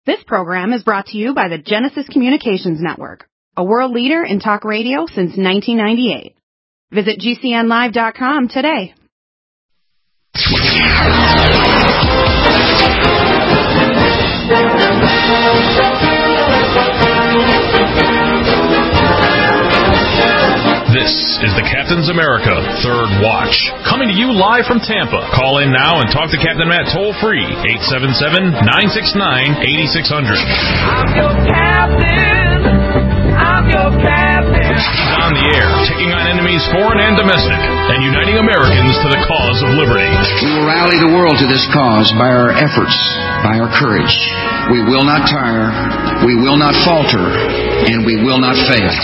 This program is brought to you by the Genesis Communications Network, a world leader in talk radio since 1998. Visit GCNlive.com today. This is the Captain's America Third Watch, coming to you live from Tampa. Call in now and talk to Captain Matt toll-free, 877-969-8600. I'm your captain. I'm your captain. He's on the air, taking on enemies foreign and domestic, and uniting Americans to the cause of liberty. We will rally the world to this cause by our efforts, by our courage. We will not tire, we will not falter, and we will not fail.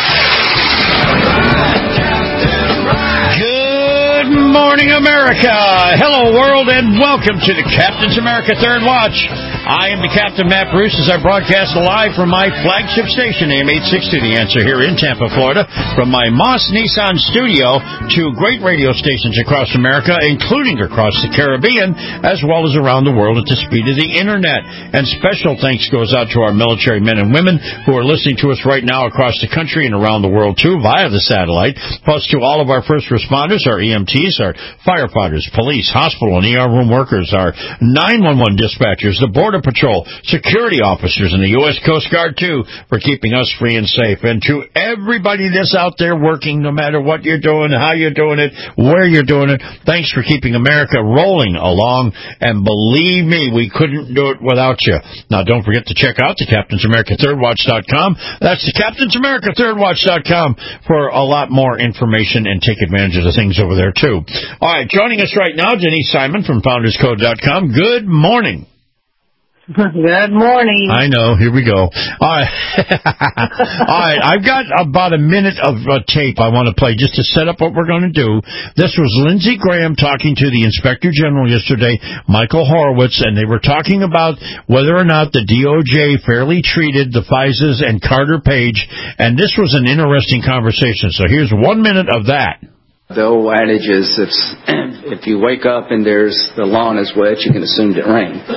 Good morning, America. Hello, world, and welcome to the Captain's America Third Watch. I am the Captain, Matt Bruce, as I broadcast live from my flagship station, AM 860, The Answer, here in Tampa, Florida, from my Moss Nissan studio to great radio stations across America, including across the Caribbean, as well as around the world at the speed of the Internet. And special thanks goes out to our military men and women who are listening to us right now across the country and around the world, too, via the satellite, plus to all of our first responders, our EMTs, our firefighters, police, hospital and ER room workers, our 911 dispatchers, the Border Patrol, security officers, and the U.S. Coast Guard, too, for keeping us free and safe. And to everybody that's out there working, no matter what you're doing, how you're doing it, where you're doing it, thanks for keeping America rolling along. And believe me, we couldn't do it without you. Now, don't forget to check out the CaptainsAmericaThirdWatch.com. That's the CaptainsAmericaThirdWatch.com for a lot more information and take advantage of the things over there, too. All right, joining us right now, Denise Simon from FoundersCode.com. Good morning. Good morning. I know. Here we go. All right. All right. I've got about a minute of tape I want to play just to set up what we're going to do. This was Lindsey Graham talking to the Inspector General yesterday, Michael Horowitz, and they were talking about whether or not the DOJ fairly treated the FISAs and Carter Page, and this was an interesting conversation. So here's 1 minute of that. The old adage is if you wake up and the lawn is wet, you can assume it rained.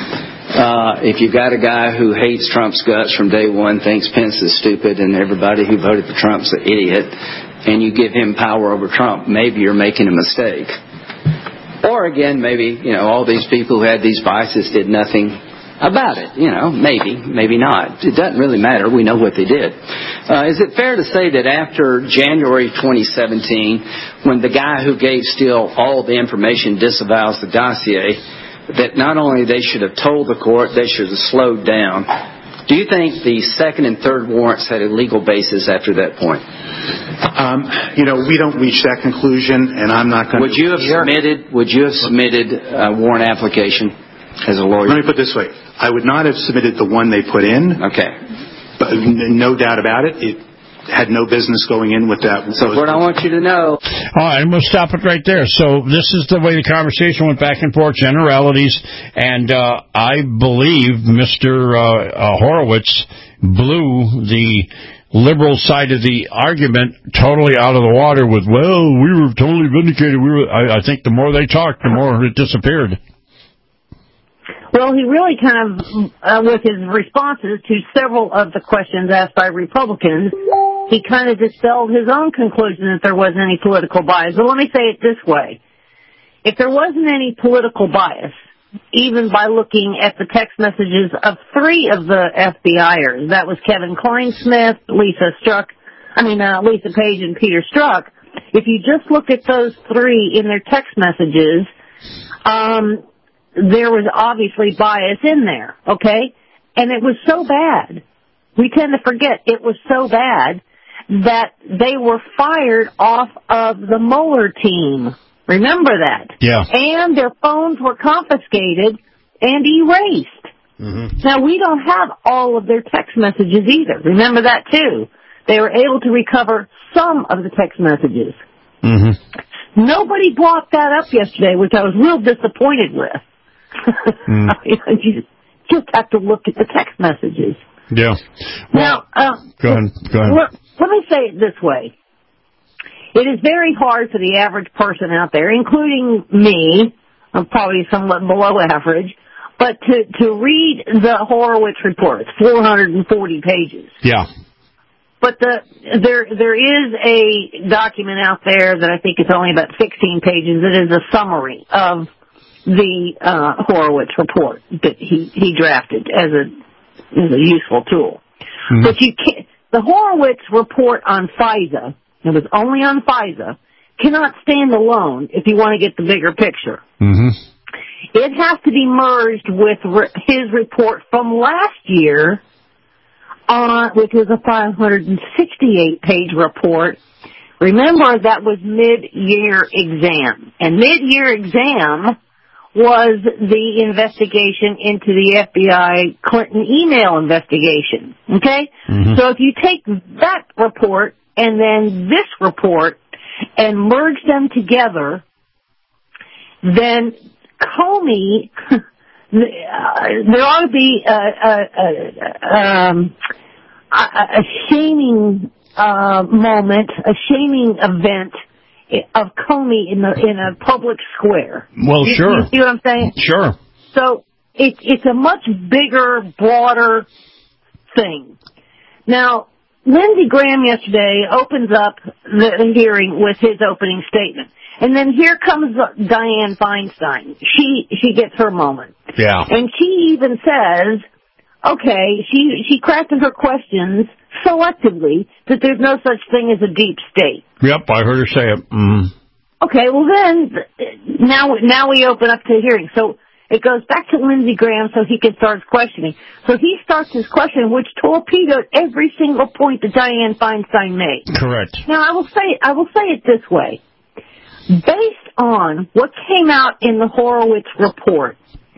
If you've got a guy who hates Trump's guts from day one, thinks Pence is stupid, and everybody who voted for Trump's an idiot, and you give him power over Trump, maybe you're making a mistake. Or again, maybe, all these people who had these biases did nothing about it. Maybe not. It doesn't really matter. We know what they did. Is it fair to say that after January 2017, when the guy who gave Steele all the information disavows the dossier, that not only they should have told the court, they should have slowed down? Do you think the second and third warrants had a legal basis after that point? We don't reach that conclusion, and I'm not going to. Would you have submitted a warrant application as a lawyer? Let me put it this way. I would not have submitted the one they put in. Okay. But no doubt about it. It had no business going in with that. So what I want you to know. All right, and we'll stop it right there. So this is the way the conversation went back and forth, generalities, and I believe Mr. Horowitz blew the liberal side of the argument totally out of the water with, well, we were totally vindicated. I think the more they talked, the more it disappeared. Well, he really kind of, with his responses to several of the questions asked by Republicans, he kind of dispelled his own conclusion that there wasn't any political bias. But let me say it this way. If there wasn't any political bias, even by looking at the text messages of three of the FBI'ers, that was Kevin Kleinsmith, Lisa Page and Peter Strzok, if you just look at those three in their text messages, there was obviously bias in there, okay? And it was so bad. We tend to forget it was so bad that they were fired off of the Mueller team. Remember that? Yeah. And their phones were confiscated and erased. Mm-hmm. Now, we don't have all of their text messages either. Remember that, too. They were able to recover some of the text messages. Mm-hmm. Nobody brought that up yesterday, which I was real disappointed with. You just have to look at the text messages. Yeah. Well, now, go ahead. Let me say it this way. It is very hard for the average person out there, including me, I'm probably somewhat below average, But to read the Horowitz report, it's 440 pages. Yeah. But there is a document out there that I think is only about 16 pages. It is a summary of the Horowitz report that he drafted as a useful tool. Mm-hmm. But the Horowitz report on FISA, it was only on FISA, cannot stand alone if you want to get the bigger picture. Mm-hmm. It has to be merged with his report from last year, which was a 568-page report. Remember, that was mid-year exam. And mid-year exam was the investigation into the FBI Clinton email investigation. Okay? Mm-hmm. So if you take that report and then this report and merge them together, then Comey, there ought to be a shaming moment, a shaming event of Comey in a public square. Well, sure. You see what I'm saying? Sure. So it's a much bigger, broader thing. Now, Lindsey Graham yesterday opens up the hearing with his opening statement. And then here comes Dianne Feinstein. She gets her moment. Yeah. And she even says, okay, she crafted her questions selectively that there's no such thing as a deep state. Yep, I heard her say it. Mm. Okay, well then, now we open up to the hearing. So it goes back to Lindsey Graham so he can start his questioning. So he starts his question, which torpedoed every single point that Dianne Feinstein made. Correct. Now I will say it this way. Based on what came out in the Horowitz report,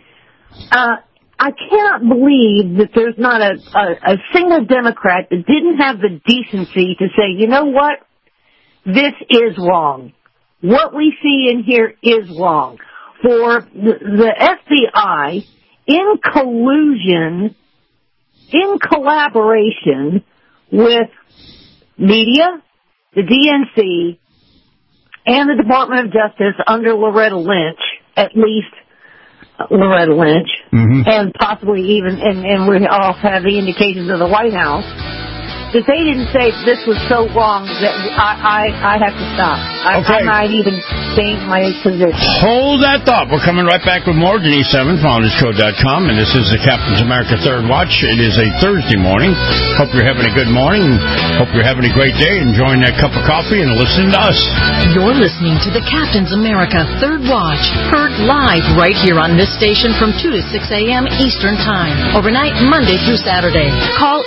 I cannot believe that there's not a single Democrat that didn't have the decency to say, you know what, this is wrong. What we see in here is wrong. For the FBI, in collusion, in collaboration with media, the DNC, and the Department of Justice under Loretta Lynch, at least Loretta Lynch, mm-hmm. and possibly even, and we all have the indications of the White House, that they didn't say this was so wrong that I have to stop. Okay. I might even change my position. Hold that thought. We're coming right back with more. Denise Evans, FoundersCode.com, and this is the Captain's America Third Watch. It is a Thursday morning. Hope you're having a good morning. Hope you're having a great day, enjoying that cup of coffee and listening to us. You're listening to the Captain's America Third Watch, heard live right here on this station from 2 to 6 a.m. Eastern Time, overnight Monday through Saturday. Call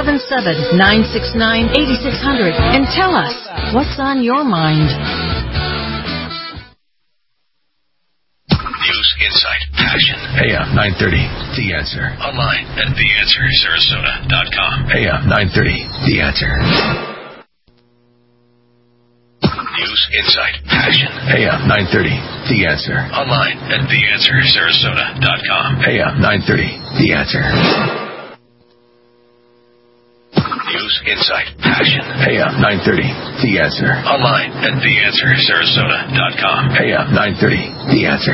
877-969-8600 and tell us what's on your mind. News, insight, passion. AM 930, The Answer. Online at TheAnswerSarasota.com. AM 930, The Answer. News, insight, passion. AM 930, The Answer. Online at TheAnswerSarasota.com. AM 930, The Answer. News, insight, passion. AM 930, The Answer. Online at TheAnswerSarasota.com. AM 930, The Answer.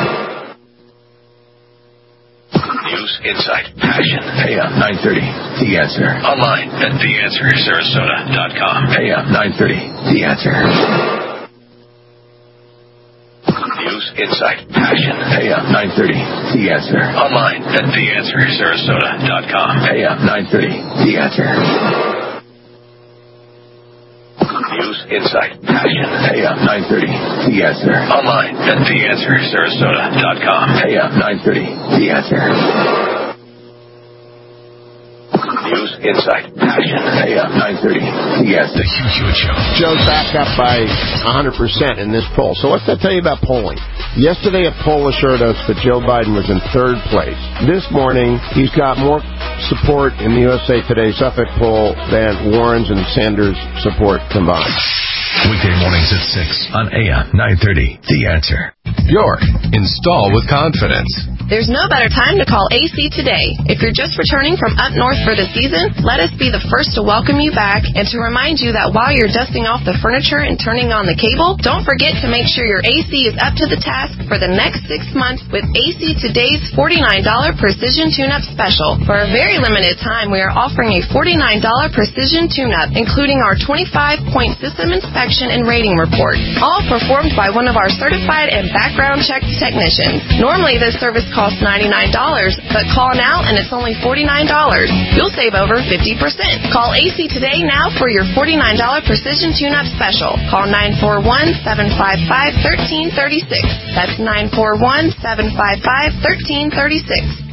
News, insight, passion. AM 930, The Answer. Online at TheAnswerSarasota.com. AM 930, The Answer. News, insight, passion. AM 930, The Answer. Online at TheAnswerSarasota.com. AM 930, The Answer. News, insight, passion. AM 930, The Answer. Online at TheAnswerSarasota.com. AM 930, The Answer. News, insight, passion. AM 930, The Answer. The Hugh Hewitt Show. Joe's back up by 100% in this poll. So what's that tell you about polling? Yesterday, a poll assured us that Joe Biden was in third place. This morning, he's got more support in the USA Today Suffolk poll than Warren's and Sanders' support combined. Weekday mornings at 6 on AM 930, The Answer. Bjork, install with confidence. There's no better time to call AC today. If you're just returning from up north for the season, let us be the first to welcome you back and to remind you that while you're dusting off the furniture and turning on the cable, don't forget to make sure your AC is up to the task for the next 6 months with AC Today's $49 Precision Tune-Up Special. For a very limited time, we are offering a $49 Precision Tune-Up, including our 25-point system inspection and rating report, all performed by one of our certified and background checked technicians. Normally, this service costs $99, but call now and it's only $49. You'll save over 50%. Call AC today now for your $49 Precision Tune-Up Special. Call 941-755-1336. That's 941-755-1336.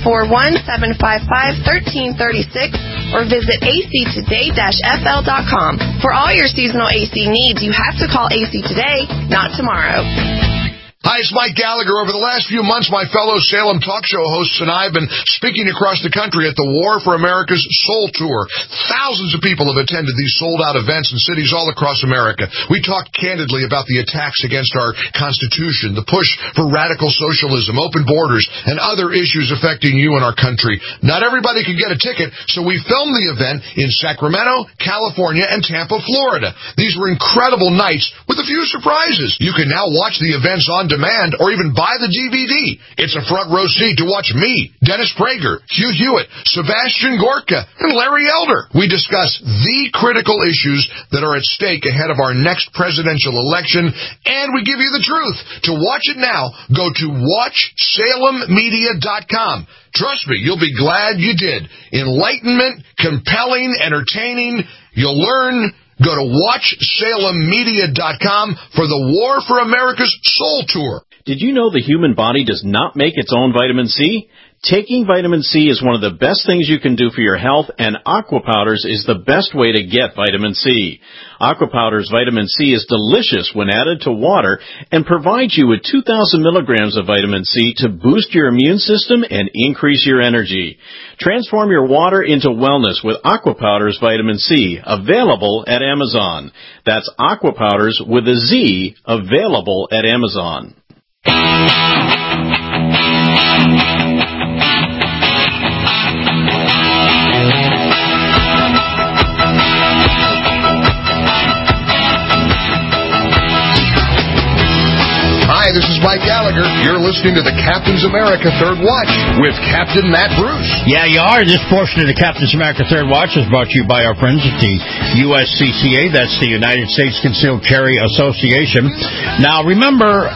941-755-1336. Or visit actoday-fl.com. For all your seasonal AC needs, you have to call AC today, not tomorrow. Hi, it's Mike Gallagher. Over the last few months, my fellow Salem talk show hosts and I have been speaking across the country at the War for America's Soul Tour. Thousands of people have attended these sold-out events in cities all across America. We talked candidly about the attacks against our Constitution, the push for radical socialism, open borders, and other issues affecting you and our country. Not everybody could get a ticket, so we filmed the event in Sacramento, California, and Tampa, Florida. These were incredible nights with a few surprises. You can now watch the events on demand or even buy the DVD. It's a front row seat to watch me, Dennis Prager, Hugh Hewitt, Sebastian Gorka, and Larry Elder. We discuss the critical issues that are at stake ahead of our next presidential election, and we give you the truth. To watch it now, go to WatchSalemMedia.com. Trust me, you'll be glad you did. Enlightenment, compelling, entertaining. You'll learn. Go to WatchSalemMedia.com for the War for America's Soul Tour. Did you know the human body does not make its own vitamin C? Taking vitamin C is one of the best things you can do for your health, and Aqua Powders is the best way to get vitamin C. Aqua Powders vitamin C is delicious when added to water and provides you with 2,000 milligrams of vitamin C to boost your immune system and increase your energy. Transform your water into wellness with Aqua Powders vitamin C, available at Amazon. That's Aqua Powders with a Z, available at Amazon. Hi, this is Mike Gallagher. You're listening to the Captain's America Third Watch with Captain Matt Bruce. Yeah, you are. This portion of the Captain's America Third Watch is brought to you by our friends at the USCCA. That's the United States Concealed Carry Association. Now, remember,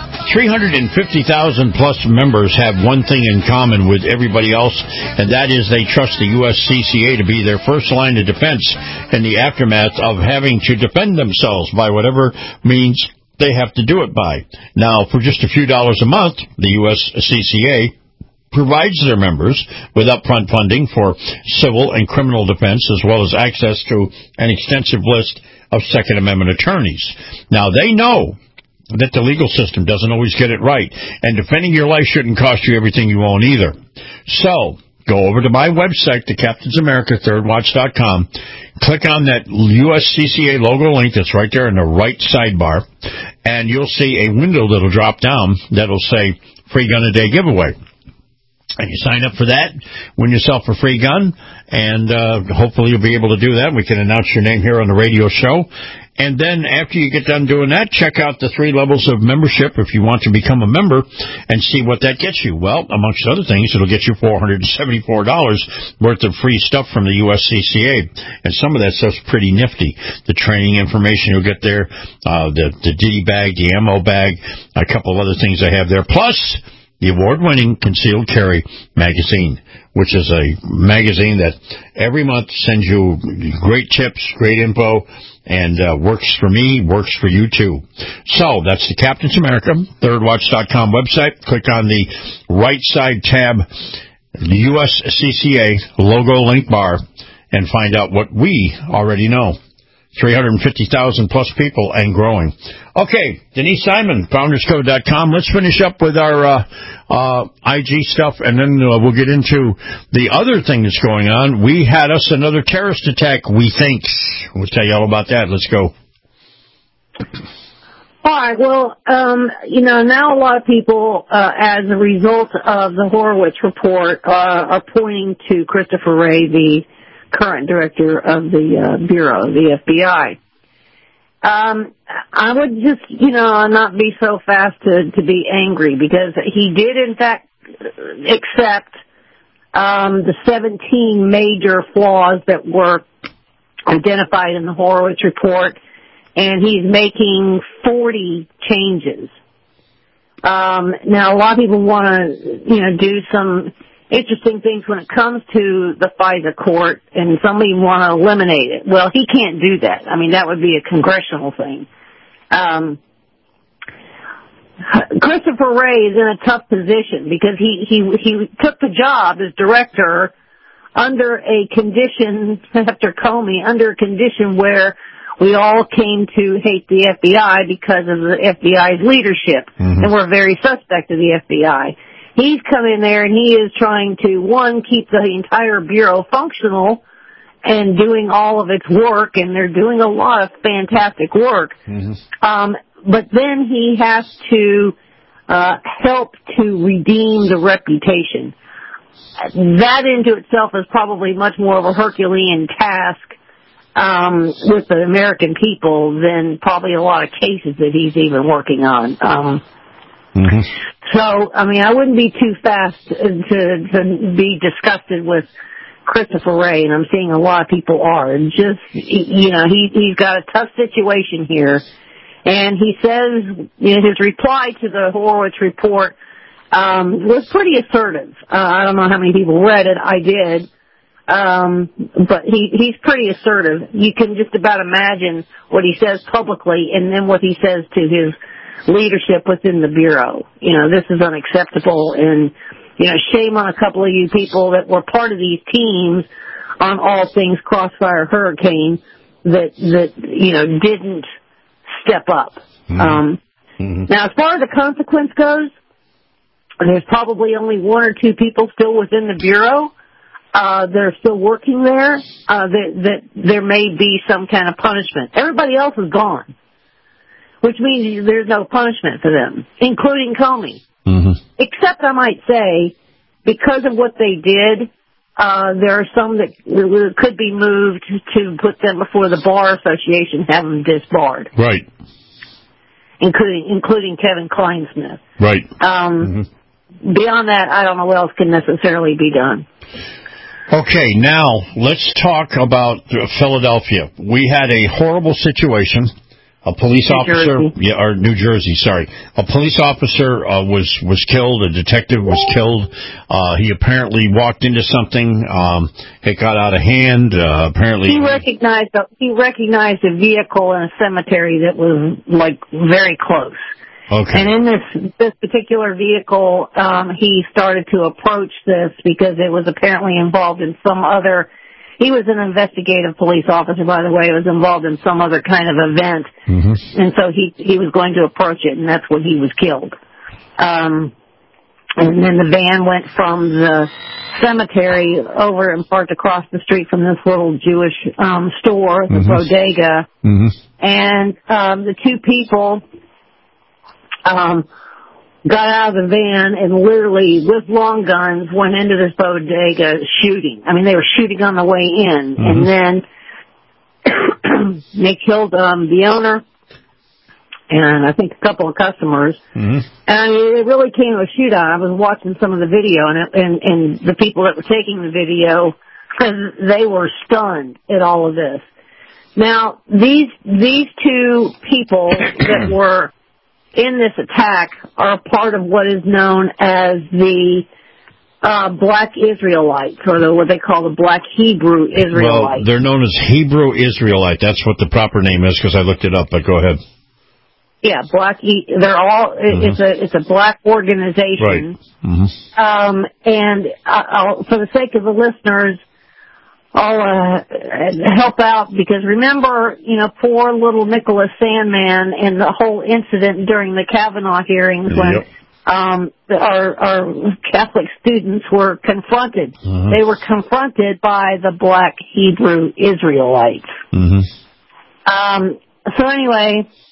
350,000-plus members have one thing in common with everybody else, and that is they trust the USCCA to be their first line of defense in the aftermath of having to defend themselves by whatever means they have to do it by. Now, for just a few dollars a month, the USCCA provides their members with upfront funding for civil and criminal defense, as well as access to an extensive list of Second Amendment attorneys. Now, they know that the legal system doesn't always get it right, and defending your life shouldn't cost you everything you own either. So, go over to my website, thecaptainsamericathirdwatch.com, click on that USCCA logo link that's right there in the right sidebar, and you'll see a window that'll drop down that'll say Free Gun a Day Giveaway. And you sign up for that, win yourself a free gun, and hopefully you'll be able to do that. We can announce your name here on the radio show. And then after you get done doing that, check out the 3 levels of membership if you want to become a member and see what that gets you. Well, amongst other things, it'll get you $474 worth of free stuff from the USCCA. And some of that stuff's pretty nifty. The training information you'll get there, the DD bag, the ammo bag, a couple of other things I have there. Plus, the award-winning Concealed Carry magazine, which is a magazine that every month sends you great tips, great info, and works for me, works for you too. So that's the Captain's America, thirdwatch.com website. Click on the right side tab, the USCCA logo link bar, and find out what we already know. 350,000-plus people and growing. Okay, Denise Simon, founderscode.com. Let's finish up with our IG stuff, and then we'll get into the other thing that's going on. We had us another terrorist attack, we think. We'll tell you all about that. Let's go. All right. Well, now a lot of people, as a result of the Horowitz report, are pointing to Christopher Wray, the current director of the Bureau, the FBI. I would just, not be so fast to be angry, because he did, in fact, accept the 17 major flaws that were identified in the Horowitz report, and he's making 40 changes. Now, a lot of people want to, do some interesting things when it comes to the FISA court, and some even want to eliminate it. Well, he can't do that. I mean, that would be a congressional thing. Christopher Wray is in a tough position because he took the job as director under a condition, after Comey, under a condition where we all came to hate the FBI because of the FBI's leadership, and we're very suspect of the FBI. He's come in there and he is trying to, one, keep the entire Bureau functional and doing all of its work, and they're doing a lot of fantastic work. But then he has to help to redeem the reputation. That into itself is probably much more of a Herculean task with the American people than probably a lot of cases that he's even working on. So, I mean, I wouldn't be too fast to be disgusted with Christopher Wray, and I'm seeing a lot of people are. And just, he's got a tough situation here. And he says, his reply to the Horowitz report was pretty assertive. I don't know how many people read it. I did. But he's pretty assertive. You can just about imagine what he says publicly and then what he says to his leadership within the Bureau. This is unacceptable, and, shame on a couple of you people that were part of these teams on all things Crossfire Hurricane that didn't step up. Now, as far as the consequence goes, there's probably only one or two people still within the Bureau that are still working there, that there may be some kind of punishment. Everybody else is gone, which means there's no punishment for them, including Comey. Except, I might say, because of what they did, there are some that could be moved to put them before the Bar Association, have them disbarred. Right. Including Kevin Kleinsmith. Right. Beyond that, I don't know what else can necessarily be done. Okay, now let's talk about Philadelphia. We had a horrible situation. A police officer, New Jersey, sorry. A police officer was killed. A detective was killed. He apparently walked into something. It got out of hand. Apparently, he recognized a vehicle in a cemetery that was very close. Okay. And in this particular vehicle, he started to approach this because it was apparently involved in some other. He was an investigative police officer, by the way. He was involved in some other kind of event. And so he was going to approach it, and that's when he was killed. And then the van went from the cemetery over and parked across the street from this little Jewish store, the bodega. And the two people got out of the van and literally, with long guns, went into this bodega shooting. I mean, they were shooting on the way in. And then they killed the owner and I think a couple of customers. And it really came to a shootout. I was watching some of the video, and the people that were taking the video, they were stunned at all of this. Now, these two people that were in this attack are part of what is known as the Black Israelites, or what they call the Black Hebrew Israelites. Well, they're known as Hebrew Israelite. That's what the proper name is, because I looked it up, but go ahead. Yeah, they're all, it's a black organization. Right. And for the sake of the listeners, I'll help out, because remember, poor little Nicholas Sandmann and the whole incident during the Kavanaugh hearings when our Catholic students were confronted. They were confronted by the Black Hebrew Israelites. So anyway,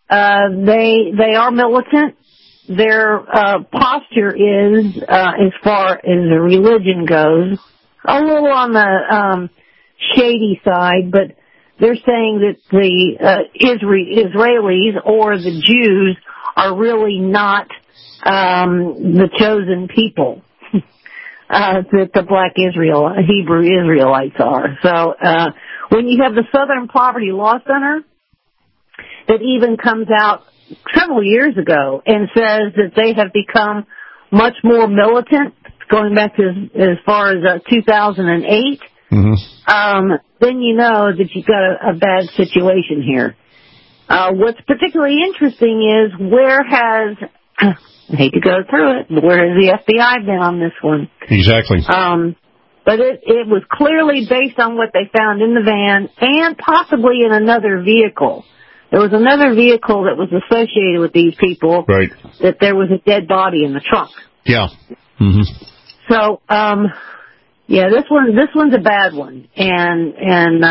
They are militant. Their posture is, as far as the religion goes, a little on the shady side, but they're saying that the Israelis or the Jews are really not the chosen people that the black Hebrew Israelites are. So when you have the Southern Poverty Law Center that even comes out several years ago and says that they have become much more militant, going back to as far as 2008, then you know that you've got a bad situation here. What's particularly interesting is where has, I hate to go through it, but where has the FBI been on this one? Exactly. But it was clearly based on what they found in the van and possibly in another vehicle. There was another vehicle that was associated with these people. Right. That there was a dead body in the trunk. Yeah. So, yeah, this one's a bad one, and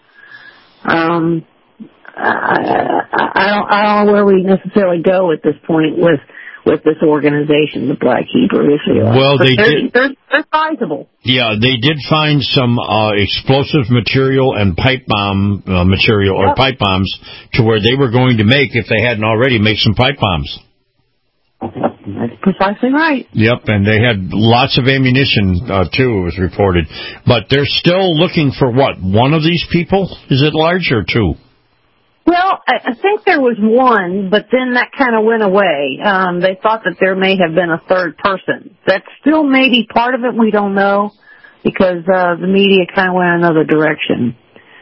I don't know where we necessarily go at this point with this organization, the Black Hebrew Israelites. Well, they're sizable. Yeah, they did find some explosive material and pipe bomb material, or pipe bombs, to where they were going to make, if they hadn't already, make some pipe bombs. That's precisely right. Yep, and they had lots of ammunition, too, it was reported. But they're still looking for what? One of these people? Is it large or two? Well, I think there was one, but then that kind of went away. They thought that there may have been a third person. That still may be part of it. We don't know, because the media kind of went another direction.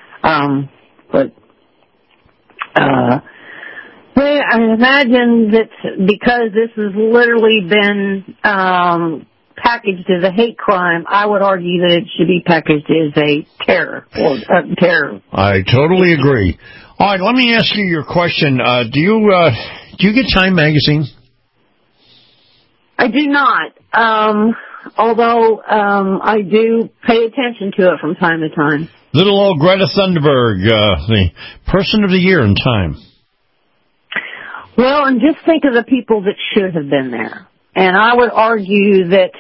I imagine that because this has literally been packaged as a hate crime, I would argue that it should be packaged as a terror. I totally agree. All right, let me ask you your question. Do you get Time magazine? I do not. Although I do pay attention to it from time to time. Little old Greta Thunberg, the person of the year in Time. Well, and just think of the people that should have been there. And I would argue that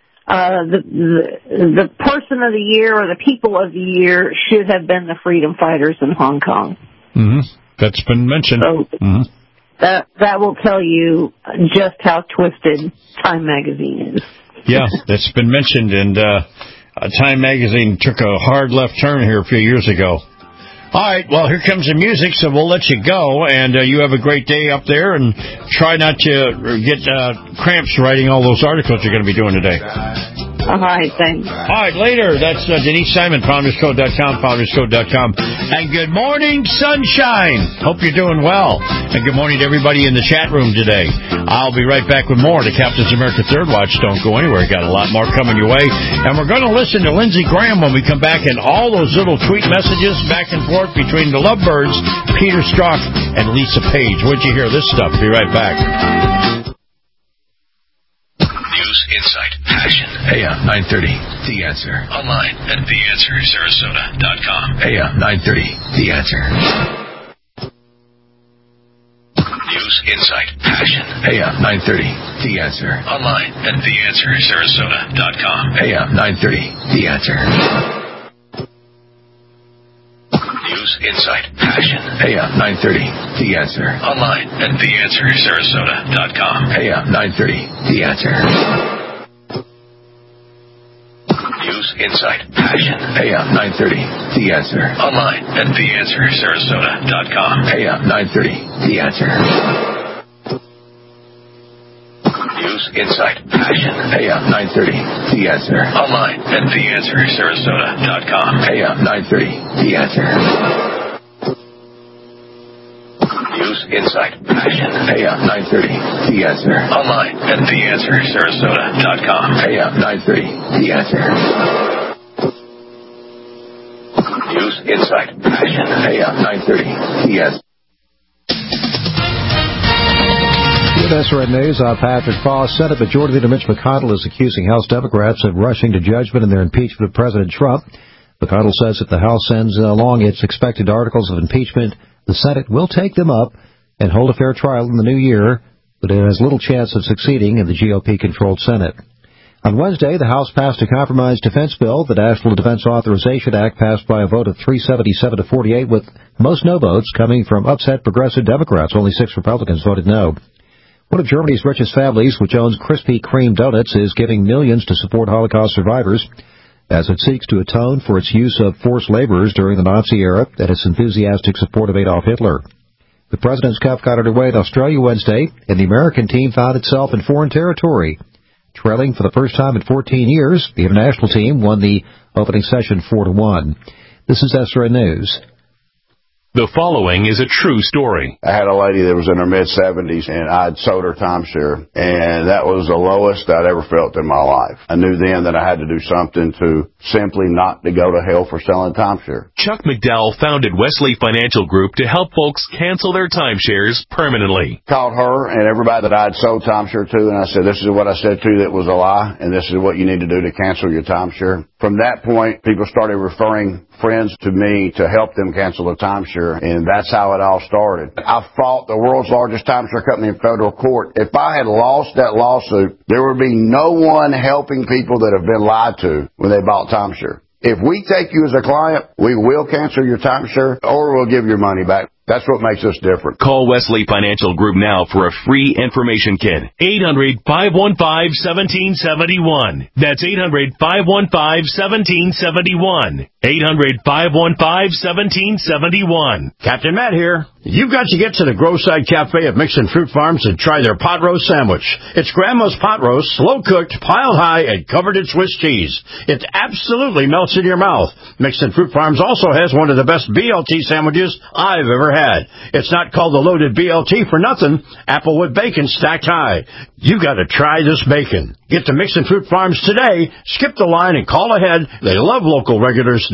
the person of the year or the people of the year should have been the freedom fighters in Hong Kong. That's been mentioned. So that will tell you just how twisted Time magazine is. Yeah, that's been mentioned, and Time magazine took a hard left turn here a few years ago. All right, well, here comes the music, so we'll let you go, and you have a great day up there, and try not to get cramps writing all those articles you're going to be doing today. All right, thanks. All right, later. That's Denise Simon, FoundersCode.com, FoundersCode.com. And good morning, sunshine. Hope you're doing well. And good morning to everybody in the chat room today. I'll be right back with more to Captain's America Third Watch. Don't go anywhere. Got a lot more coming your way. And we're going to listen to Lindsey Graham when we come back, and all those little tweet messages back and forth between the Lovebirds, Peter Strzok, and Lisa Page. Where'd you hear this stuff? Be right back. News, insight, passion. AM 930, The Answer. Online at TheAnswerSarasota.com. AM 930, The Answer. News, insight, passion. AM 930, The Answer. Online at TheAnswerSarasota.com. AM 930, The Answer. News, insight, passion. AM 930, The Answer. Online at TheAnswerSarasota.com. AM 930, The Answer. News, insight, passion. AM 930, The Answer. Online at TheAnswerSarasota.com. AM 930, The Answer. News, insight, passion. AM 930, The Answer. Online at TheAnswerSarasota.com. AM 930, The Answer. News, insight, passion. AM 930, The Answer. Online at TheAnswerSarasota.com. AM 930, The Answer. News, insight, passion. AM 930, The Answer. SRN News, I'm Patrick Foss. Senate Majority Leader Mitch McConnell is accusing House Democrats of rushing to judgment in their impeachment of President Trump. McConnell says if the House sends along its expected articles of impeachment, the Senate will take them up and hold a fair trial in the new year, but it has little chance of succeeding in the GOP-controlled Senate. On Wednesday, the House passed a compromise defense bill. The National Defense Authorization Act passed by a vote of 377 to 48, with most no votes coming from upset progressive Democrats. Only 6 Republicans voted no. One of Germany's richest families, which owns Krispy Kreme donuts, is giving millions to support Holocaust survivors as it seeks to atone for its use of forced laborers during the Nazi era and its enthusiastic support of Adolf Hitler. The President's Cup got underway in Australia Wednesday, and the American team found itself in foreign territory. Trailing for the first time in 14 years, the international team won the opening session 4-1. This is SRN News. The following is a true story. I had a lady that was in her mid-70s, and I'd sold her timeshare, and that was the lowest I'd ever felt in my life. I knew then that I had to do something to simply not to go to hell for selling timeshare. Chuck McDowell founded Wesley Financial Group to help folks cancel their timeshares permanently. Called her and everybody that I'd sold timeshare to, and I said, this is what I said to you that was a lie, and this is what you need to do to cancel your timeshare. From that point, people started referring friends to me to help them cancel the timeshare, and that's how it all started. I fought the world's largest timeshare company in federal court. If I had lost that lawsuit, there would be no one helping people that have been lied to when they bought timeshare. If we take you as a client, we will cancel your timeshare or we'll give your money back. That's what makes us different. Call Wesley Financial Group now for a free information kit. 800-515-1771. That's 800-515-1771. 800-515-1771. Captain Matt here. You've got to get to the Growside Cafe at Mixon Fruit Farms and try their pot roast sandwich. It's Grandma's pot roast, slow-cooked, piled high, and covered in Swiss cheese. It absolutely melts in your mouth. Mixon Fruit Farms also has one of the best BLT sandwiches I've ever had. It's not called the loaded BLT for nothing. Applewood bacon stacked high. You got to try this bacon. Get to Mixon Fruit Farms today. Skip the line and call ahead. They love local regulars.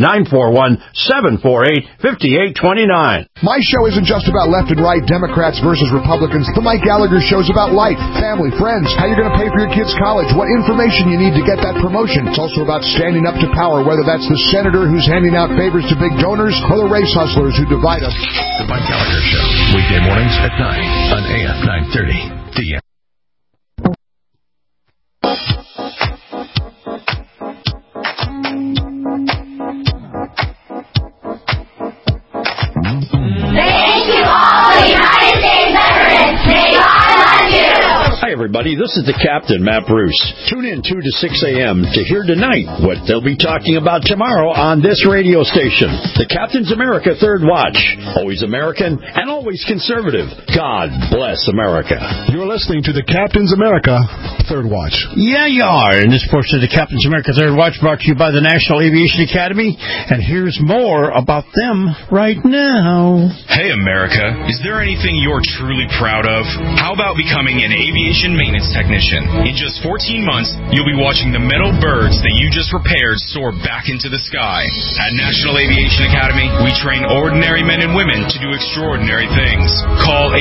941-748-5829. My show isn't just about left and right, Democrats versus Republicans. The Mike Gallagher show's about life, family, friends, how you're going to pay for your kids' college, what information you need to get that promotion. It's also about standing up to power, whether that's the senator who's handing out favors to big donors or the race hustlers who divide us. The Mike Gallagher Show, weekday mornings at 9 on AM 930. The Hi, everybody. This is the Captain, Matt Bruce. Tune in 2 to 6 a.m. to hear tonight what they'll be talking about tomorrow on this radio station. The Captain's America Third Watch. Always American and always conservative. God bless America. You're listening to the Captain's America Third Watch. Yeah, you are. And this portion of the Captain's America Third Watch brought to you by the National Aviation Academy. And here's more about them right now. Hey, America. Is there anything you're truly proud of? How about becoming an aviation maintenance technician? In just 14 months, you'll be watching the metal birds that you just repaired soar back into the sky. At National Aviation Academy, we train ordinary men and women to do extraordinary things. Call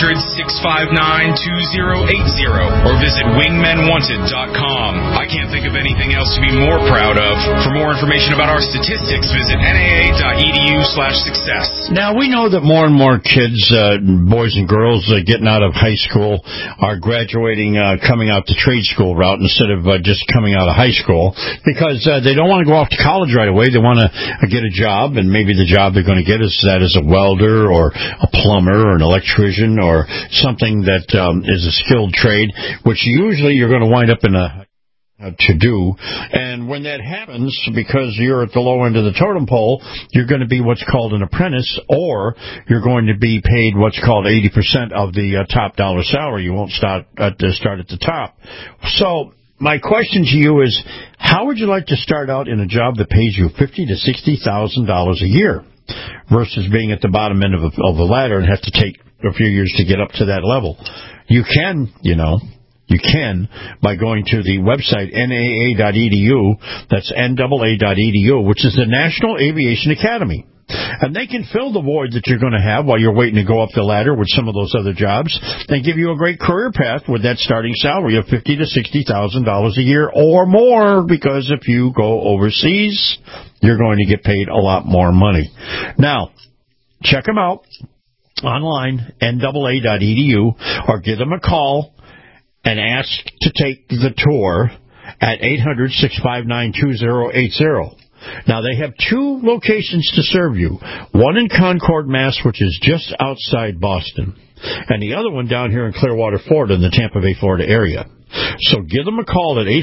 800-659-2080 or visit wingmenwanted.com. I can't think of anything else to be more proud of. For more information about our statistics, visit naa.edu/success. Now, we know that more and more kids, boys and girls getting out of high school are graduating, coming out the trade school route instead of just coming out of high school because they don't want to go off to college right away. They want to get a job, and maybe the job they're going to get is that as a welder or a plumber or an electrician or something that is a skilled trade, which usually you're going to wind up in a to do. And when that happens, because you're at the low end of the totem pole, you're going to be what's called an apprentice, or you're going to be paid what's called 80% of the top dollar salary. You won't start at the top. So my question to you is, how would you like to start out in a job that pays you $50,000 to $60,000 a year versus being at the bottom end of the ladder and have to take a few years to get up to that level? You can, You can by going to the website NAA.edu, that's NAA.edu, which is the National Aviation Academy. And they can fill the void that you're going to have while you're waiting to go up the ladder with some of those other jobs and give you a great career path with that starting salary of $50,000 to $60,000 a year or more, because if you go overseas, you're going to get paid a lot more money. Now, check them out. online, NAA.edu, or give them a call and ask to take the tour at 800-659-2080. Now, they have 2 locations to serve you. One in Concord, Mass., which is just outside Boston, and the other one down here in Clearwater, Florida, in the Tampa Bay, Florida area. So give them a call at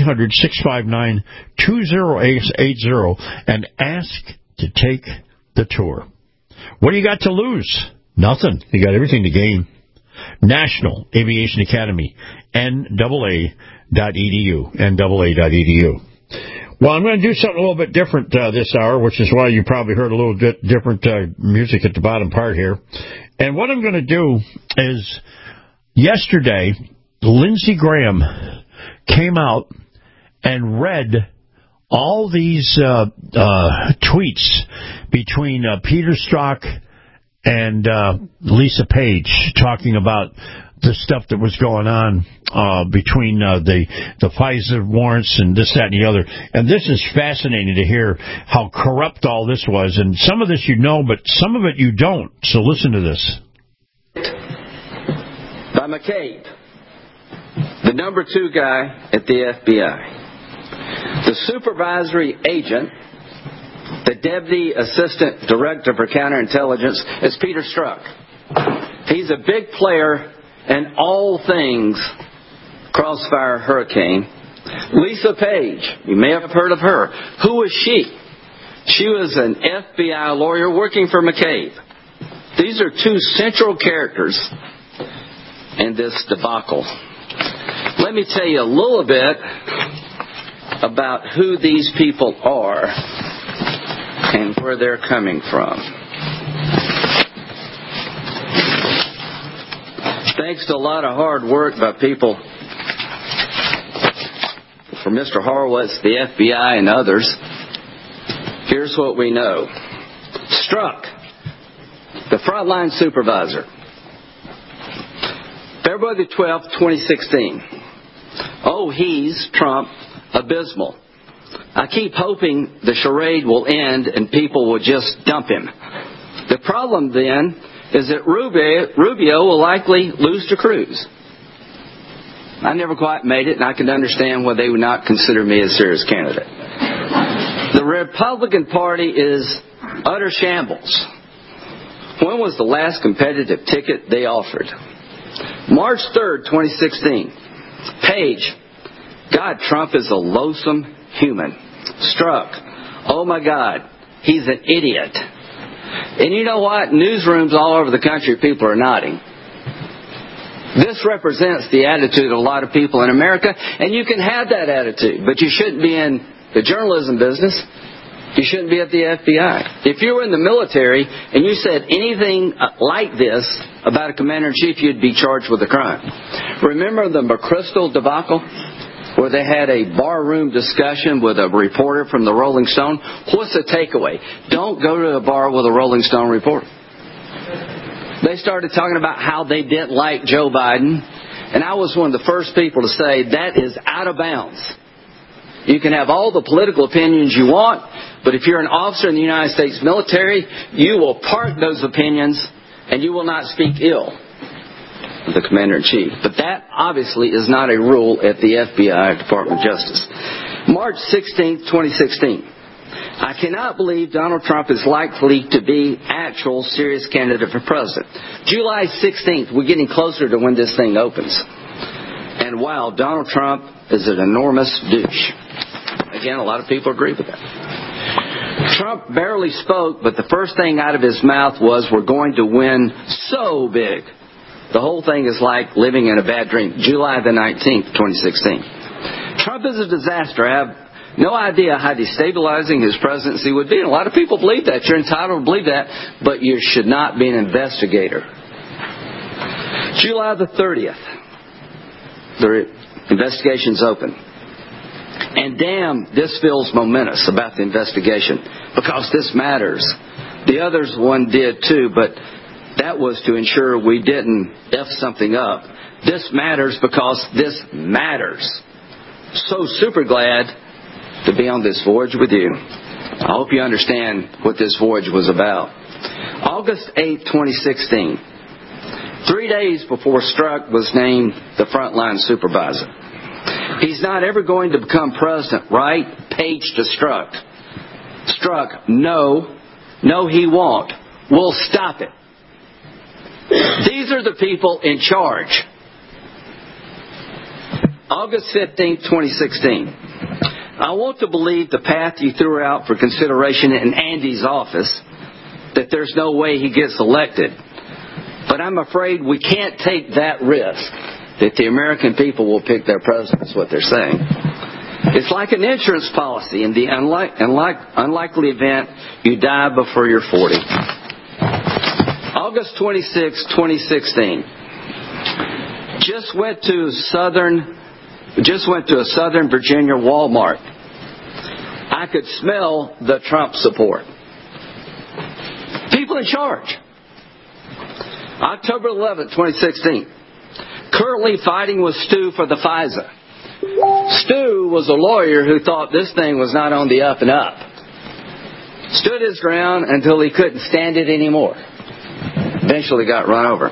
800-659-2080 and ask to take the tour. What do you got to lose? Nothing. You got everything to gain. National Aviation Academy, NAA.edu, NAA.edu. Well, I'm going to do something a little bit different this hour, which is why you probably heard a little bit different music at the bottom part here. And what I'm going to do is, yesterday, Lindsey Graham came out and read all these tweets between Peter Strzok and Lisa Page, talking about the stuff that was going on between the FISA warrants and this, that, and the other. And this is fascinating to hear how corrupt all this was. And some of this you know, but some of it you don't. So listen to this. By McCabe, the number 2 guy at the FBI. The supervisory agent, the Deputy Assistant Director for Counterintelligence, is Peter Strzok. He's a big player in all things Crossfire Hurricane. Lisa Page, you may have heard of her. Who was she? She was an FBI lawyer working for McCabe. These are 2 central characters in this debacle. Let me tell you a little bit about who these people are and where they're coming from. Thanks to a lot of hard work by people from Mr. Horowitz, the FBI, and others, here's what we know. Strzok, the frontline supervisor, February the 12th, 2016. Oh, he's Trump abysmal. I keep hoping the charade will end and people will just dump him. The problem then is that Rubio will likely lose to Cruz. I never quite made it, and I can understand why they would not consider me a serious candidate. The Republican Party is utter shambles. When was the last competitive ticket they offered? March 3rd, 2016. Page, God, Trump is a loathsome human. Strzok, oh my God, he's an idiot. And you know what? Newsrooms all over the country, people are nodding. This represents the attitude of a lot of people in America, and you can have that attitude, but you shouldn't be in the journalism business. You shouldn't be at the FBI. If you were in the military and you said anything like this about a commander-in-chief, you'd be charged with a crime. Remember the McChrystal debacle, where they had a barroom discussion with a reporter from the Rolling Stone? What's the takeaway? Don't go to a bar with a Rolling Stone reporter. They started talking about how they didn't like Joe Biden, and I was one of the first people to say that is out of bounds. You can have all the political opinions you want, but if you're an officer in the United States military, you will park those opinions and you will not speak ill of the Commander-in-Chief. But that obviously is not a rule at the FBI, Department of Justice. March 16th, 2016. I cannot believe Donald Trump is likely to be actual serious candidate for president. July 16th, we're getting closer to when this thing opens. And wow, Donald Trump is an enormous douche. Again, a lot of people agree with that. Trump barely spoke, but the first thing out of his mouth was, we're going to win so big. The whole thing is like living in a bad dream. July the 19th, 2016. Trump is a disaster. I have no idea how destabilizing his presidency would be. And a lot of people believe that. You're entitled to believe that, but you should not be an investigator. July the 30th. The investigation's open. And damn, this feels momentous about the investigation because this matters. The others one did too, but that was to ensure we didn't F something up. This matters because this matters. So super glad to be on this voyage with you. I hope you understand what this voyage was about. August 8, 2016. 3 days before Strzok was named the frontline supervisor. He's not ever going to become president, right? Page to Strzok. Strzok, no, he won't. We'll stop it. These are the people in charge. August 15, 2016. I want to believe the path you threw out for consideration in Andy's office, that there's no way he gets elected. But I'm afraid we can't take that risk, that the American people will pick their president, is what they're saying. It's like an insurance policy. In the unlikely event you die before you're 40. August 26, 2016. Just went to a Southern Virginia Walmart. I could smell the Trump support. People in charge. October 11, 2016. Currently fighting with Stu for the FISA. Stu was a lawyer who thought this thing was not on the up and up. Stood his ground until he couldn't stand it anymore. Eventually got run over.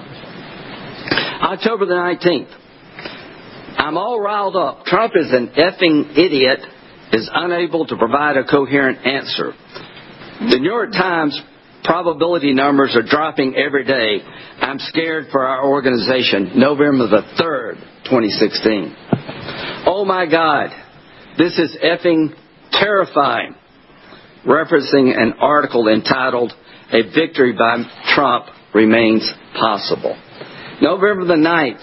October the 19th. I'm all riled up. Trump is an effing idiot, is unable to provide a coherent answer. The New York Times probability numbers are dropping every day. I'm scared for our organization. November the 3rd, 2016. Oh my God, this is effing terrifying. Referencing an article entitled, A Victory by Trump Remains Possible. November the 9th,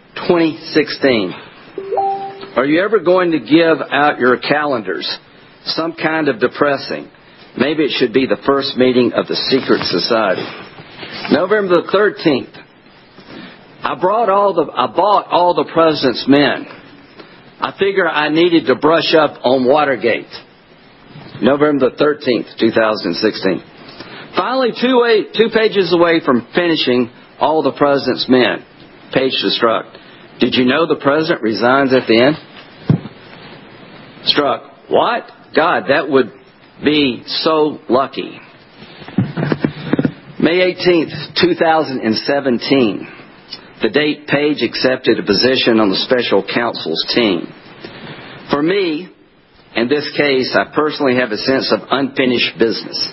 2016. Are you ever going to give out your calendars? Some kind of depressing. Maybe it should be the first meeting of the secret society. November the 13th. I bought all the president's men. I figure I needed to brush up on Watergate. November the 13th, 2016. Finally, two pages away from finishing all the president's men. Page to Strzok. Did you know the president resigns at the end? Strzok. What? God, that would be so lucky. May 18th, 2017. The date Page accepted a position on the special counsel's team. For me, in this case, I personally have a sense of unfinished business.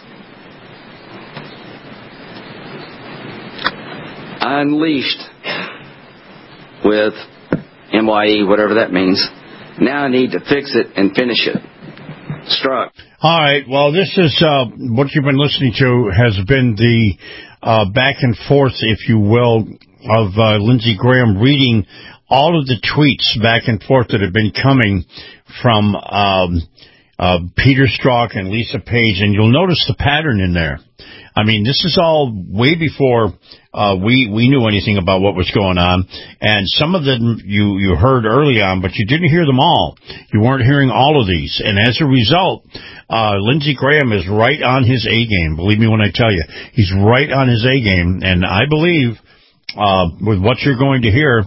Unleashed with MYE, whatever that means. Now I need to fix it and finish it. Strzok. All right. Well, this is what you've been listening to has been the back and forth, if you will, of Lindsey Graham reading all of the tweets back and forth that have been coming from Peter Strzok and Lisa Page, and you'll notice the pattern in there. I mean, this is all way before we knew anything about what was going on, and some of them you heard early on, but you didn't hear them all. You weren't hearing all of these, and as a result, Lindsey Graham is right on his A game. Believe me when I tell you, he's right on his A game, and I believe with what you're going to hear.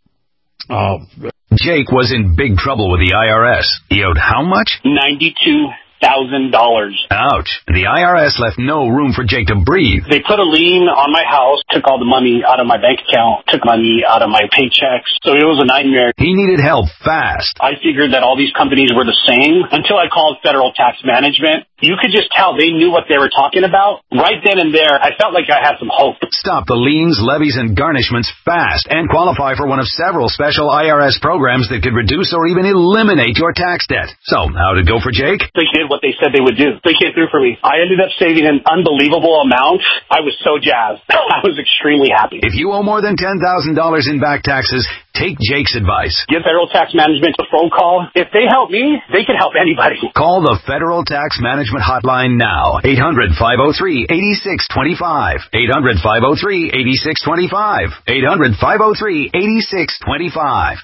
Jake was in big trouble with the IRS. He owed how much? $92,000. Ouch. The IRS left no room for Jake to breathe. They put a lien on my house, took all the money out of my bank account, took money out of my paychecks. So it was a nightmare. He needed help fast. I figured that all these companies were the same until I called Federal Tax Management. You could just tell they knew what they were talking about. Right then and there, I felt like I had some hope. Stop the liens, levies, and garnishments fast and qualify for one of several special IRS programs that could reduce or even eliminate your tax debt. So, how'd it go for Jake? They did what they said they would do. They came through for me. I ended up saving an unbelievable amount. I was so jazzed. I was extremely happy. If you owe more than $10,000 in back taxes, take Jake's advice. Give Federal Tax Management a phone call. If they help me, they can help anybody. Call the Federal Tax Management Hotline now. 800-503-8625. 800-503-8625. 800-503-8625.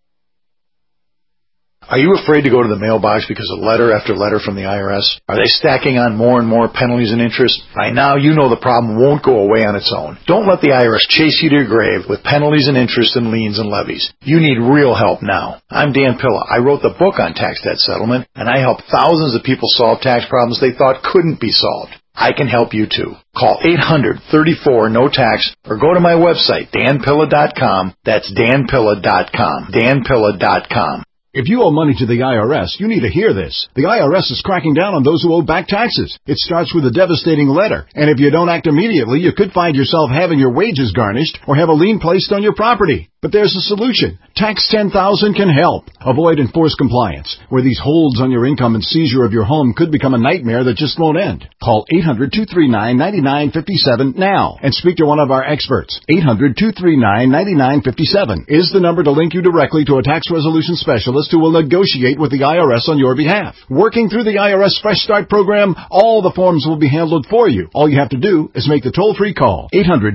Are you afraid to go to the mailbox because of letter after letter from the IRS? Are they stacking on more and more penalties and interest? By now, you know the problem won't go away on its own. Don't let the IRS chase you to your grave with penalties and interest and liens and levies. You need real help now. I'm Dan Pilla. I wrote the book on tax debt settlement, and I help thousands of people solve tax problems they thought couldn't be solved. I can help you too. Call 800-34-NO-TAX or go to my website, danpilla.com. That's danpilla.com. danpilla.com. If you owe money to the IRS, you need to hear this. The IRS is cracking down on those who owe back taxes. It starts with a devastating letter, and if you don't act immediately, you could find yourself having your wages garnished or have a lien placed on your property. But there's a solution. Tax 10,000 can help. Avoid enforced compliance, where these holds on your income and seizure of your home could become a nightmare that just won't end. Call 800-239-9957 now and speak to one of our experts. 800-239-9957 is the number to link you directly to a tax resolution specialist who will negotiate with the IRS on your behalf. Working through the IRS Fresh Start program, all the forms will be handled for you. All you have to do is make the toll-free call.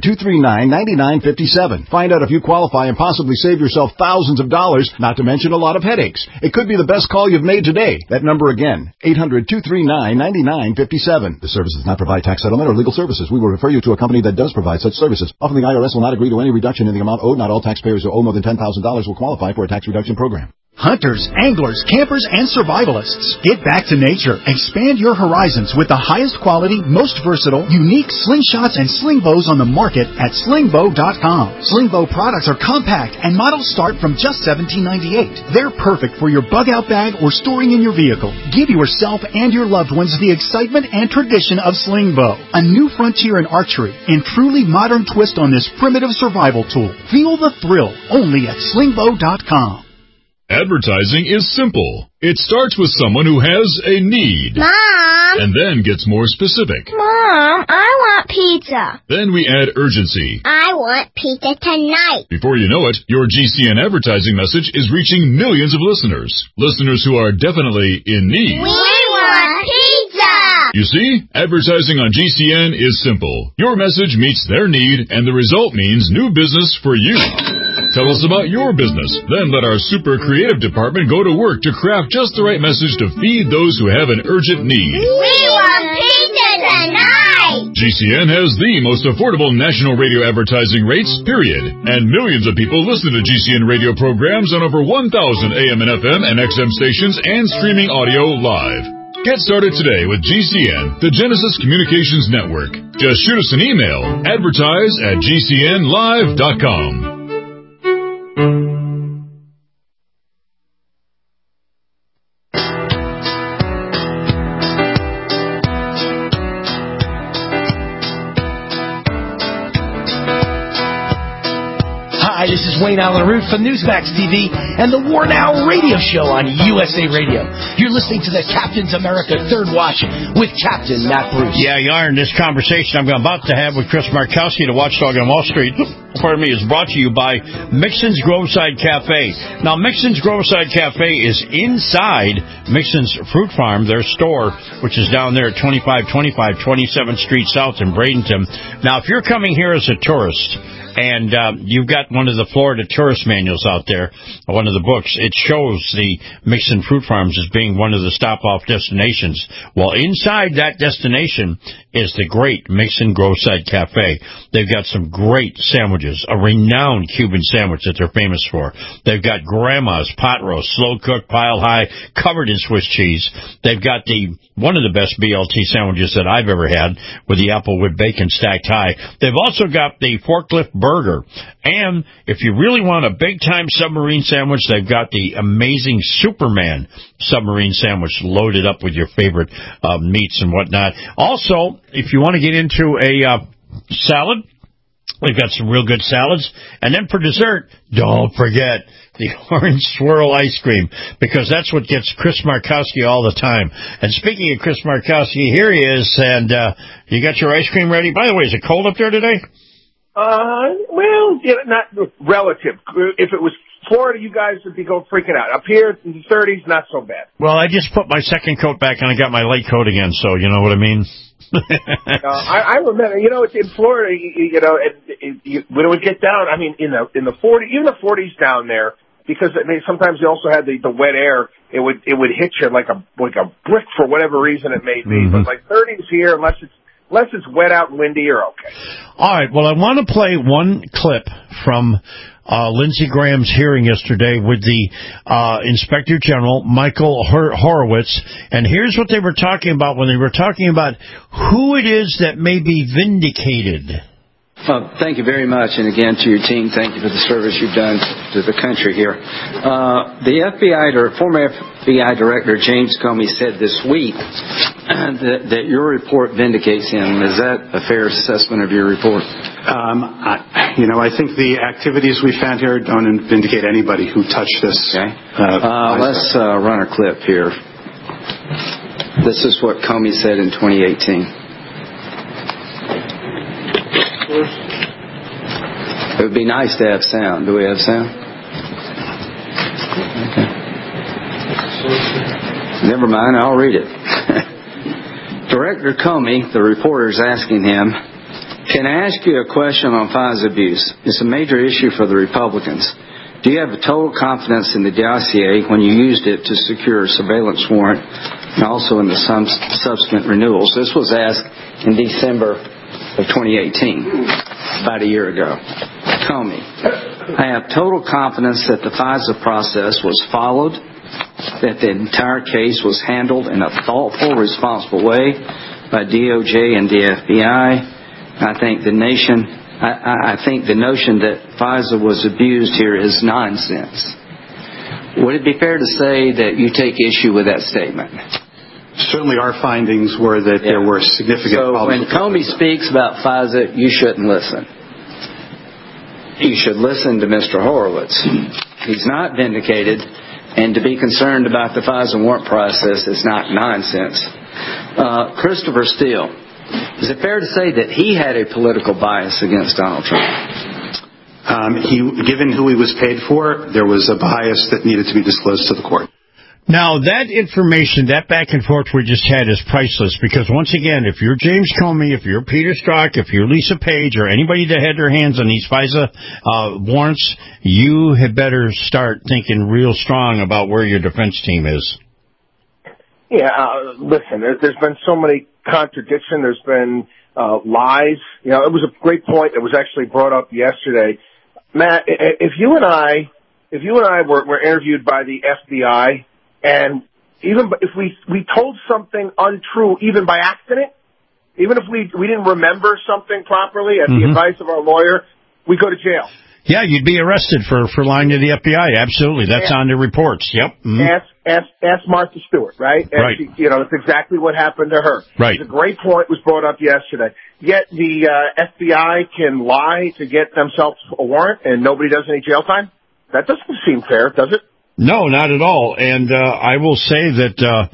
800-239-9957. Find out if you qualify and possibly save yourself thousands of dollars, not to mention a lot of headaches. It could be the best call you've made today. That number again, 800-239-9957. This service does not provide tax settlement or legal services. We will refer you to a company that does provide such services. Often the IRS will not agree to any reduction in the amount owed. Not all taxpayers who owe more than $10,000 will qualify for a tax reduction program. Hunters, anglers, campers, and survivalists. Get back to nature. Expand your horizons with the highest quality, most versatile, unique slingshots and sling bows on the market at slingbow.com. Slingbow products are compact and models start from just $17.98. They're perfect for your bug-out bag or storing in your vehicle. Give yourself and your loved ones the excitement and tradition of Slingbow, a new frontier in archery and truly modern twist on this primitive survival tool. Feel the thrill only at slingbow.com. Advertising is simple. It starts with someone who has a need. Mom! And then gets more specific. Mom, I want pizza. Then we add urgency. I want pizza tonight. Before you know it, your GCN advertising message is reaching millions of listeners. Listeners who are definitely in need. We want pizza! You see, advertising on GCN is simple. Your message meets their need, and the result means new business for you. Tell us about your business. Then let our super creative department go to work to craft just the right message to feed those who have an urgent need. We want pizza tonight! GCN has the most affordable national radio advertising rates, period. And millions of people listen to GCN radio programs on over 1,000 AM and FM and XM stations and streaming audio live. Get started today with GCN, the Genesis Communications Network. Just shoot us an email, advertise@gcnlive.com. Hi, this is Wayne Allen Root from Newsmax TV and the War Now radio show on USA Radio. You're listening to the Captain's America Third Watch with Captain Matt Bruce. Yeah, Yarn, this conversation I'm about to have with Chris Markowski, the watchdog on Wall Street, is brought to you by Mixon's Groveside Cafe. Now, Mixon's Groveside Cafe is inside Mixon's Fruit Farm, their store, which is down there at 2525 27th Street South in Bradenton. Now, if you're coming here as a tourist, and you've got one of the Florida tourist manuals out there, one of the books. It shows the Mixon Fruit Farms as being one of the stop-off destinations. Well, inside that destination is the great Mixon Groveside Cafe. They've got some great sandwiches, a renowned Cuban sandwich that they're famous for. They've got grandma's pot roast, slow-cooked, pile-high, covered in Swiss cheese. They've got one of the best BLT sandwiches that I've ever had with the applewood bacon stacked high. They've also got the forklift burger. And if you really want a big-time submarine sandwich, they've got the amazing Superman submarine sandwich loaded up with your favorite meats and whatnot. Also, if you want to get into a salad, we've got some real good salads. And then for dessert, don't forget the orange swirl ice cream, because that's what gets Chris Markowski all the time. And speaking of Chris Markowski, here he is, and you got your ice cream ready? By the way, is it cold up there today? Well, not relative. If it was Florida, you guys would be freaking out. Up here, in the 30s, not so bad. Well, I just put my second coat back, and I got my light coat again, so you know what I mean? I remember, it's in Florida, when it would get down, in the 40s, even the 40s down there, because sometimes they also had the wet air, it would hit you like a brick for whatever reason it may be. Mm-hmm. But like 30s here, unless it's wet out and windy, you're okay. All right. Well, I want to play one clip from Lindsey Graham's hearing yesterday with the Inspector General, Michael Horowitz, and here's what they were talking about when they were talking about who it is that may be vindicated. Thank you very much, and again to your team, thank you for the service you've done to the country here. The former FBI Director James Comey said this week that your report vindicates him. Is that a fair assessment of your report? I think the activities we found here don't vindicate anybody who touched this. Okay. Let's run a clip here. This is what Comey said in 2018. It would be nice to have sound. Do we have sound? Okay. Never mind, I'll read it. Director Comey, the reporter is asking him, can I ask you a question on FISA abuse? It's a major issue for the Republicans. Do you have a total confidence in the dossier when you used it to secure a surveillance warrant and also in the subsequent renewals? This was asked in December of 2018, about a year ago. Comey, I have total confidence that the FISA process was followed, that the entire case was handled in a thoughtful, responsible way by DOJ and the FBI. I think the notion that FISA was abused here is nonsense. Would it be fair to say that you take issue with that statement? Certainly our findings were that there were significant problems. So when Comey speaks about FISA, you shouldn't listen. You should listen to Mr. Horowitz. He's not vindicated, and to be concerned about the FISA warrant process is not nonsense. Christopher Steele, is it fair to say that he had a political bias against Donald Trump? Given who he was paid for, there was a bias that needed to be disclosed to the court. Now, that information, that back and forth we just had is priceless because, once again, if you're James Comey, if you're Peter Strzok, if you're Lisa Page, or anybody that had their hands on these FISA warrants, you had better start thinking real strong about where your defense team is. Yeah, listen, there's been so many contradictions. There's been lies. It was a great point that was actually brought up yesterday. Matt, if you and I were interviewed by the FBI, and even if we told something untrue, even by accident, even if we didn't remember something properly at the advice of our lawyer, we go to jail. Yeah, you'd be arrested for lying to the FBI. Absolutely. That's on the reports. Yep. Ask Martha Stewart, right? And right. That's exactly what happened to her. Right. It's a great point was brought up yesterday. Yet the FBI can lie to get themselves a warrant and nobody does any jail time? That doesn't seem fair, does it? No, not at all. And I will say that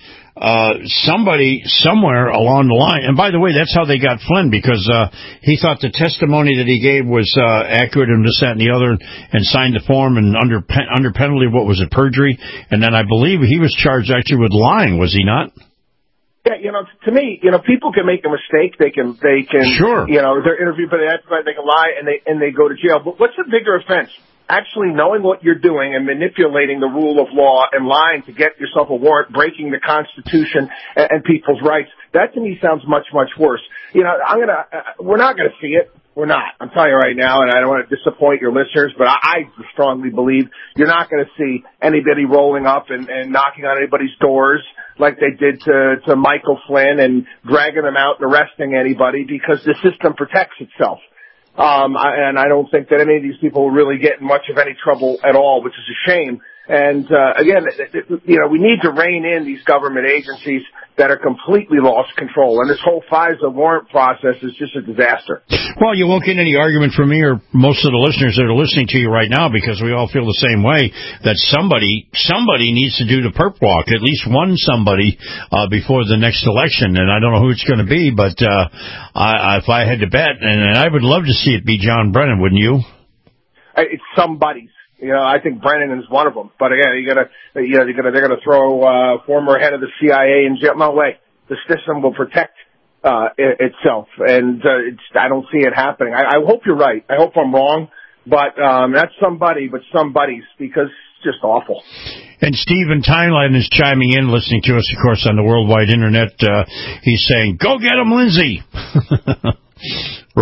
somebody somewhere along the line, and by the way, that's how they got Flynn, because he thought the testimony that he gave was accurate and this, that, and the other, and signed the form and under penalty of what was it, perjury. And then I believe he was charged actually with lying, was he not? Yeah, to me, people can make a mistake. They can, sure. They're interviewed by the FBI, they can lie and they go to jail. But what's a bigger offense? Actually knowing what you're doing and manipulating the rule of law and lying to get yourself a warrant, breaking the Constitution and people's rights. That to me sounds much, much worse. We're not gonna see it. We're not. I'm telling you right now, and I don't want to disappoint your listeners, but I strongly believe you're not going to see anybody rolling up and knocking on anybody's doors like they did to Michael Flynn and dragging them out and arresting anybody, because the system protects itself. And I don't think that any of these people will really get in much of any trouble at all, which is a shame. And, again, we need to rein in these government agencies that are completely lost control. And this whole FISA warrant process is just a disaster. Well, you won't get any argument from me or most of the listeners that are listening to you right now, because we all feel the same way, that somebody needs to do the perp walk, at least one somebody, before the next election. And I don't know who it's going to be, but, if I had to bet, and I would love to see it be John Brennan, wouldn't you? It's somebody's. I think Brennan is one of them. But again, they're gonna throw former head of the CIA in jail. No way. The system will protect itself, and I don't see it happening. I hope you're right. I hope I'm wrong, but not somebody, but somebody's, because it's just awful. And Stephen Timeline is chiming in, listening to us, of course, on the worldwide internet. He's saying, "Go get him, Lindsay." Right?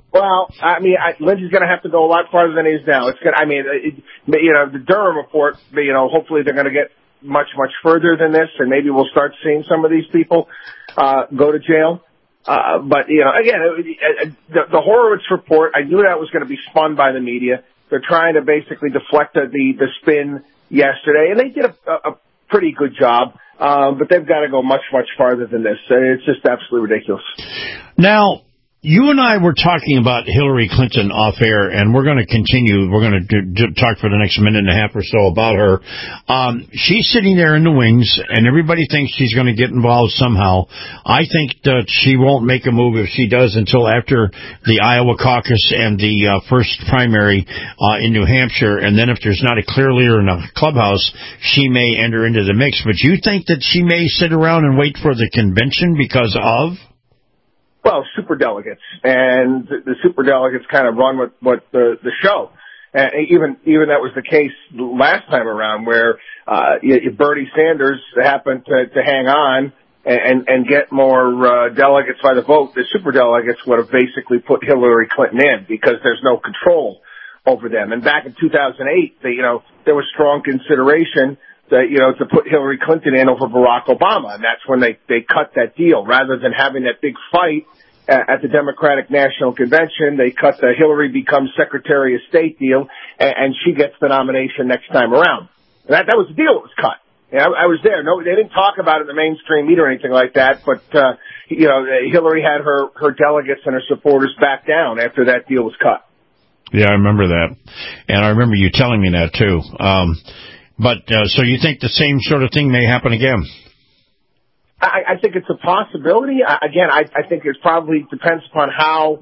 Well, I mean, Lindsey's going to have to go a lot farther than he is now. It's going. I mean, the Durham report. Hopefully they're going to get much further than this, and maybe we'll start seeing some of these people go to jail. But again, the Horowitz report. I knew that was going to be spun by the media. They're trying to basically deflect the spin yesterday, and they did a pretty good job. But they've got to go much farther than this. It's just absolutely ridiculous. Now, you and I were talking about Hillary Clinton off air, and we're going to continue. We're going to talk for the next minute and a half or so about her. She's sitting there in the wings, and everybody thinks she's going to get involved somehow. I think that she won't make a move if she does until after the Iowa caucus and the first primary in New Hampshire, and then if there's not a clear leader in the clubhouse, she may enter into the mix. But you think that she may sit around and wait for the convention because of? Well, superdelegates, and the superdelegates kind of run with the show. And even that was the case last time around, where Bernie Sanders happened to hang on and get more delegates by the vote. The superdelegates would have basically put Hillary Clinton in because there's no control over them. And back in 2008, there was strong consideration that, to put Hillary Clinton in over Barack Obama. And that's when they cut that deal. Rather than having that big fight at the Democratic National Convention, they cut the Hillary becomes Secretary of State deal, and she gets the nomination next time around. And that was the deal that was cut. I was there. No, they didn't talk about it in the mainstream media or anything like that, but, Hillary had her delegates and her supporters back down after that deal was cut. Yeah, I remember that. And I remember you telling me that, too. So you think the same sort of thing may happen again? I think it's a possibility. Again, I think it probably depends upon how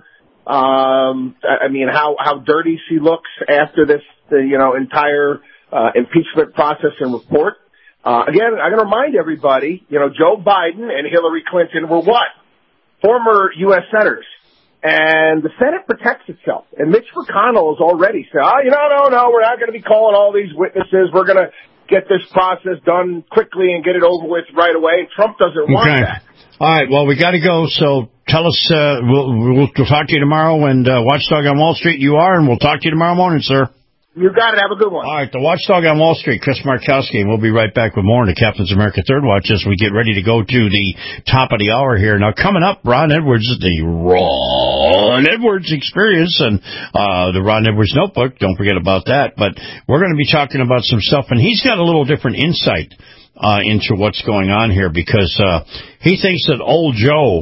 dirty she looks after this, entire impeachment process and report. Again, I'm going to remind everybody, Joe Biden and Hillary Clinton were what? Former U.S. senators. And the Senate protects itself. And Mitch McConnell has already said, no, we're not going to be calling all these witnesses. We're going to get this process done quickly and get it over with right away. Trump doesn't want that. All right, well, we got to go. So tell us, we'll talk to you tomorrow. And Watchdog on Wall Street, you are, and we'll talk to you tomorrow morning, sir. You got it. Have a good one. All right, the Watchdog on Wall Street, Chris Markowski, and we'll be right back with more in the Captain's America Third Watch as we get ready to go to the top of the hour here. Now, coming up, Ron Edwards, the Ron Edwards Experience and the Ron Edwards Notebook. Don't forget about that. But we're going to be talking about some stuff, and he's got a little different insight into what's going on here because he thinks that old Joe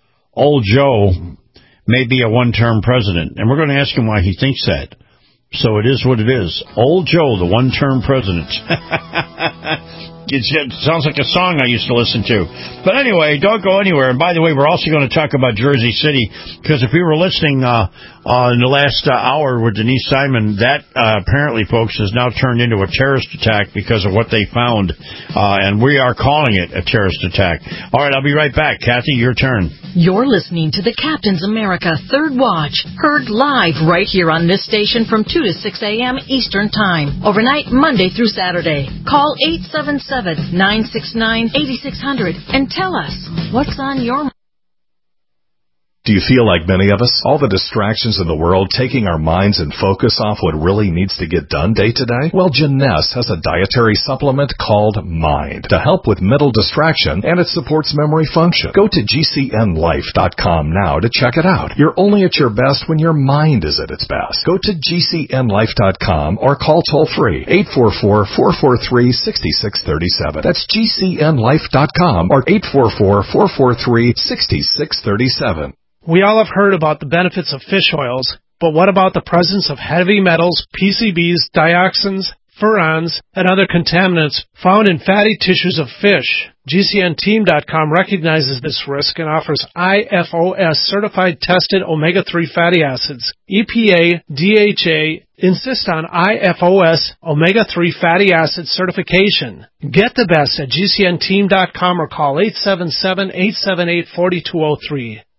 may be a one-term president, and we're going to ask him why he thinks that. So it is what it is. Old Joe, the one-term president. It sounds like a song I used to listen to. But anyway, don't go anywhere. And by the way, we're also going to talk about Jersey City, because if you were listening in the last hour with Denise Simon, that apparently, folks, has now turned into a terrorist attack because of what they found. And we are calling it a terrorist attack. All right, I'll be right back. Kathy, your turn. You're listening to the Captain's America Third Watch, heard live right here on this station from 2 to 6 a.m. Eastern Time, overnight Monday through Saturday. Call 877-969-8600 and tell us what's on your mind. Do you feel like many of us? All the distractions in the world taking our minds and focus off what really needs to get done day to day? Well, Jeunesse has a dietary supplement called Mind to help with mental distraction, and it supports memory function. Go to GCNlife.com now to check it out. You're only at your best when your mind is at its best. Go to GCNlife.com or call toll-free 844-443-6637. That's GCNlife.com or 844-443-6637. We all have heard about the benefits of fish oils, but what about the presence of heavy metals, PCBs, dioxins, furans, and other contaminants found in fatty tissues of fish? GCNteam.com recognizes this risk and offers IFOS certified tested omega-3 fatty acids. EPA, DHA insist on IFOS omega-3 fatty acid certification. Get the best at GCNteam.com or call 877-878-4203.